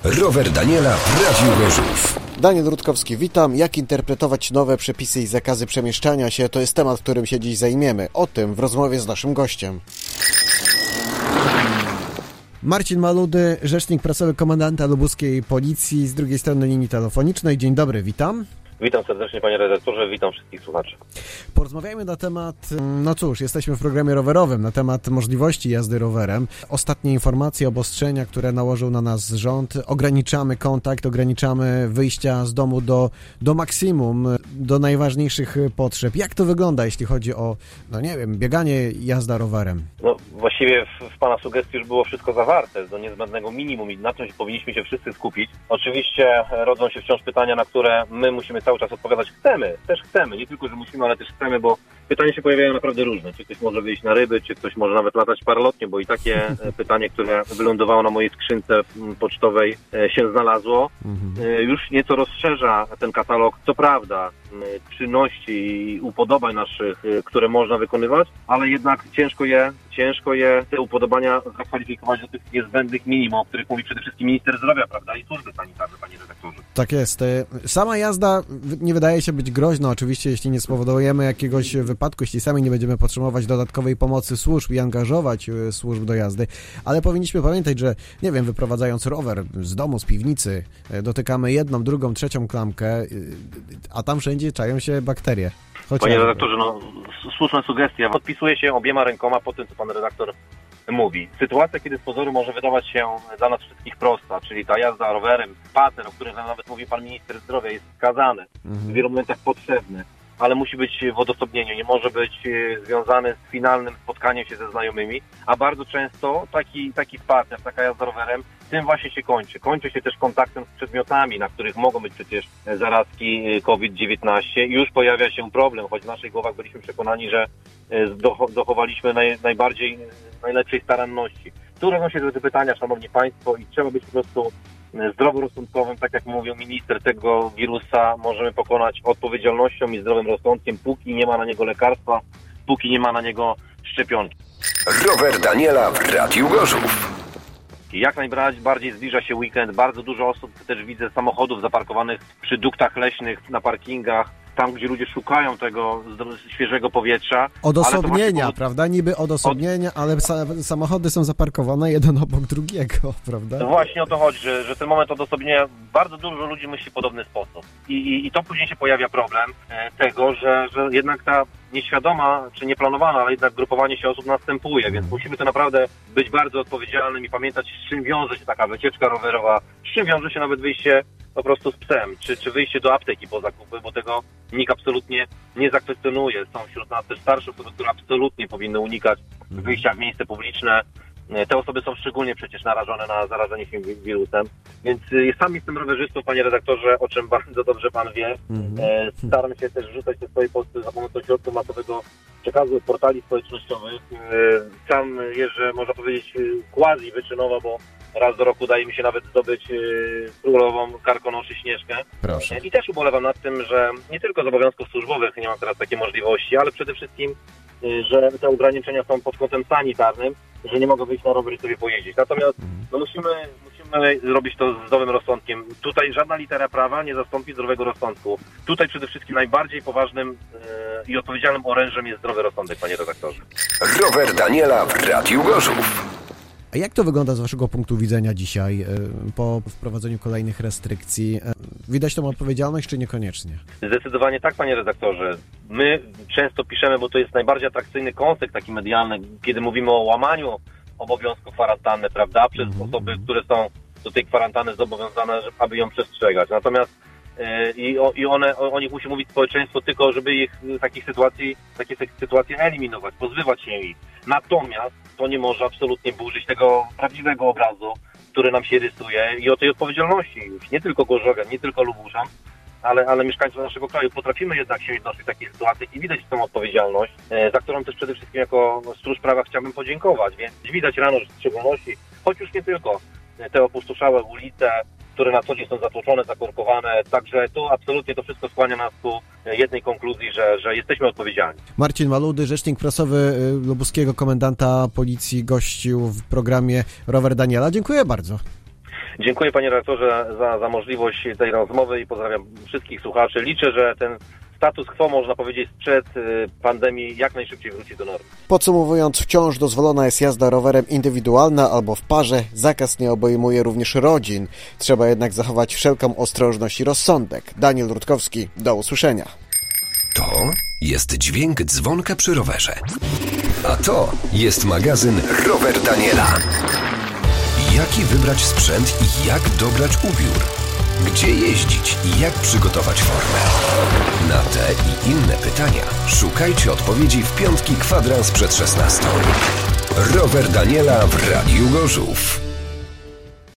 Rower Daniela w Radiu Gorzów. Daniel Rutkowski, witam. Jak interpretować nowe przepisy i zakazy przemieszczania się? To jest temat, którym się dziś zajmiemy. O tym w rozmowie z naszym gościem. Marcin Maludy, rzecznik prasowy komendanta lubuskiej policji, z drugiej strony linii telefonicznej. Dzień dobry, witam. Witam serdecznie, panie redaktorze, witam wszystkich słuchaczy. Porozmawiajmy na temat, no cóż, jesteśmy w programie rowerowym, na temat możliwości jazdy rowerem. Ostatnie informacje, obostrzenia, które nałożył na nas rząd. Ograniczamy kontakt, ograniczamy wyjścia z domu do maksimum, do najważniejszych potrzeb. Jak to wygląda, jeśli chodzi o, no nie wiem, bieganie, jazda rowerem? No właściwie w pana sugestii już było wszystko zawarte, do niezbędnego minimum i na tym powinniśmy się wszyscy skupić. Oczywiście rodzą się wciąż pytania, na które my musimy cały czas odpowiadać. Chcemy, nie tylko, że musimy, ale też chcemy, bo pytania się pojawiają naprawdę różne. Czy ktoś może wyjść na ryby, czy ktoś może nawet latać paralotnie, bo i takie pytanie, które wylądowało na mojej skrzynce pocztowej się znalazło, już nieco rozszerza ten katalog. Co prawda czynności i upodobań naszych, które można wykonywać, ale jednak ciężko je te upodobania zakwalifikować do tych niezbędnych minimum, o których mówi przede wszystkim minister zdrowia, prawda, i służby sanitarne, panie redaktorze. Tak jest. Sama jazda nie wydaje się być groźna, oczywiście, jeśli nie spowodujemy jakiegoś wypadku, jeśli sami nie będziemy potrzebować dodatkowej pomocy służb i angażować służb do jazdy, ale powinniśmy pamiętać, że, nie wiem, wyprowadzając rower z domu, z piwnicy, dotykamy jedną, drugą, trzecią klamkę, a tam wszędzie czają się bakterie. Panie redaktorze, no słuszna sugestia. Podpisuję się obiema rękoma po tym, co pan redaktor mówi. Sytuacja, kiedy z pozoru może wydawać się dla nas wszystkich prosta, czyli ta jazda rowerem, spacer, o którym nawet mówi pan minister zdrowia, jest wskazany, w wielu momentach potrzebny, ale musi być w odosobnieniu, nie może być związany z finalnym spotkaniem się ze znajomymi, a bardzo często taki spacer, taka jazda rowerem, tym właśnie się kończy. Kończy się też kontaktem z przedmiotami, na których mogą być przecież zarazki COVID-19 i już pojawia się problem, choć w naszych głowach byliśmy przekonani, że dochowaliśmy najlepszej staranności. Tu rodzą się te pytania, szanowni państwo, i trzeba być po prostu zdroworozsądkowym, tak jak mówił minister, tego wirusa możemy pokonać odpowiedzialnością i zdrowym rozsądkiem, póki nie ma na niego lekarstwa, póki nie ma na niego szczepionki. Rower Daniela w Radiu Gorzów. Jak najbardziej zbliża się weekend, bardzo dużo osób, też widzę, samochodów zaparkowanych przy duktach leśnych, na parkingach, tam, gdzie ludzie szukają tego świeżego powietrza. Odosobnienia, prawda? Niby odosobnienia, ale samochody są zaparkowane jeden obok drugiego, prawda? No właśnie o to chodzi, że ten moment odosobnienia, bardzo dużo ludzi myśli w podobny sposób. I to później się pojawia problem tego, że jednak ta nieświadoma, czy nieplanowana, ale jednak grupowanie się osób następuje, więc musimy to naprawdę być bardzo odpowiedzialnym i pamiętać, z czym wiąże się taka wycieczka rowerowa, z czym wiąże się nawet wyjście po prostu z psem, czy wyjście do apteki po zakupy, bo tego nikt absolutnie nie zakwestionuje. Są wśród nas też starsze osoby, które absolutnie powinny unikać wyjścia w miejsce publiczne. Te osoby są szczególnie przecież narażone na zarażenie się wirusem, więc sam jestem rowerzystą, panie redaktorze, o czym bardzo dobrze pan wie. Staram się też wrzucać te swoje posty za pomocą środków masowego przekazu, portali społecznościowych. Sam jeżdżę, można powiedzieć, quasi wyczynowo, bo raz do roku udaje mi się nawet zdobyć królową karkonoszy Śnieżkę. Proszę. I też ubolewam nad tym, że nie tylko z obowiązków służbowych nie mam teraz takiej możliwości, ale przede wszystkim, że te ograniczenia są pod kątem sanitarnym, że nie mogę wyjść na rower i sobie pojeździć. Natomiast musimy zrobić to z zdrowym rozsądkiem. Tutaj żadna litera prawa nie zastąpi zdrowego rozsądku. Tutaj przede wszystkim najbardziej poważnym i odpowiedzialnym orężem jest zdrowy rozsądek, panie redaktorze. Rower Daniela w Radiu Gorzów. A jak to wygląda z waszego punktu widzenia dzisiaj po wprowadzeniu kolejnych restrykcji? Widać tą odpowiedzialność, czy niekoniecznie? Zdecydowanie tak, panie redaktorze. My często piszemy, bo to jest najbardziej atrakcyjny koncept taki medialny, kiedy mówimy o łamaniu obowiązku kwarantanny, prawda, przez osoby, które są do tej kwarantanny zobowiązane, aby ją przestrzegać. Natomiast o nich musi mówić społeczeństwo tylko, żeby ich takie sytuacje eliminować, pozbywać się ich. Natomiast to nie może absolutnie burzyć tego prawdziwego obrazu, który nam się rysuje i o tej odpowiedzialności już nie tylko Gorzowian, nie tylko Lubuszan, ale mieszkańców naszego kraju. Potrafimy jednak się jednoczyć w takich sytuacjach i widać tę odpowiedzialność, za którą też przede wszystkim jako stróż prawa chciałbym podziękować. Więc widać rano, że w szczególności, choć już nie tylko te opustoszałe ulice, które na co dzień są zatłoczone, zakorkowane. Także tu absolutnie to wszystko skłania nas ku jednej konkluzji, że jesteśmy odpowiedzialni. Marcin Maludy, rzecznik prasowy lubuskiego komendanta policji, gościł w programie Rower Daniela. Dziękuję bardzo. Dziękuję panie redaktorze za możliwość tej rozmowy i pozdrawiam wszystkich słuchaczy. Liczę, że ten status quo, można powiedzieć, sprzed pandemii jak najszybciej wróci do normy. Podsumowując, wciąż dozwolona jest jazda rowerem indywidualna albo w parze. Zakaz nie obejmuje również rodzin. Trzeba jednak zachować wszelką ostrożność i rozsądek. Daniel Rutkowski, do usłyszenia. To jest dźwięk dzwonka przy rowerze. A to jest magazyn Rower Daniela. Jaki wybrać sprzęt i jak dobrać ubiór? Gdzie jeździć i jak przygotować formę? Na te i inne pytania szukajcie odpowiedzi w piątki kwadrans przed 16. Rower Daniela w Radiu Gorzów.